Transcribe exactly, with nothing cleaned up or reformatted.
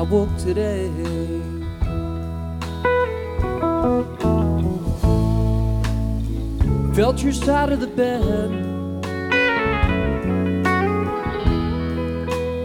woke today. Felt your side of the bed,